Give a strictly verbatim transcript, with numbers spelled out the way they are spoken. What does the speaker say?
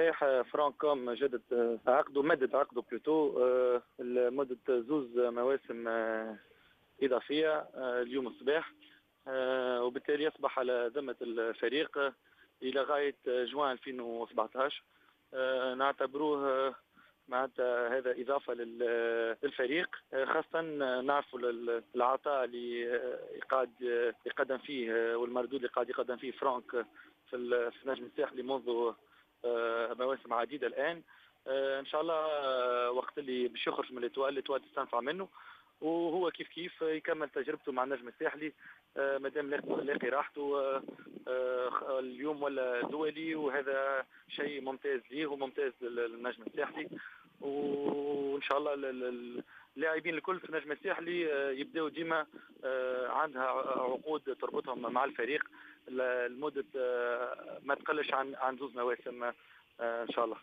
صحيح فرانكوم جدد عقده مدد عقده بلوتو لمدة زوز مواسم إضافية اليوم الصباح، وبالتالي يصبح على ذمة الفريق إلى غاية جوان ألفين وسبعطاش. نعتبروه معناتها هذا إضافة للفريق، خاصة نعرفوا العطاء اللي قاعد يقدم فيه والمردود اللي قاعد يقدم فيه فرانك في النجم الساحلي منذ مواسم عديدة الآن. إن شاء الله وقت اللي باش يخرج من الإتوال الإتوال تستنفع منه، وهو كيف كيف يكمل تجربته مع النجم الساحلي مادام لاقي راحته اليوم ولا دولي، وهذا شيء ممتاز ليه وممتاز للنجم الساحلي. وان شاء الله اللاعبين الكل في النجم الساحلي يبداو ديما عندها عقود تربطهم مع الفريق لمده ما تقلش عن عن زوج مواسم ان شاء الله.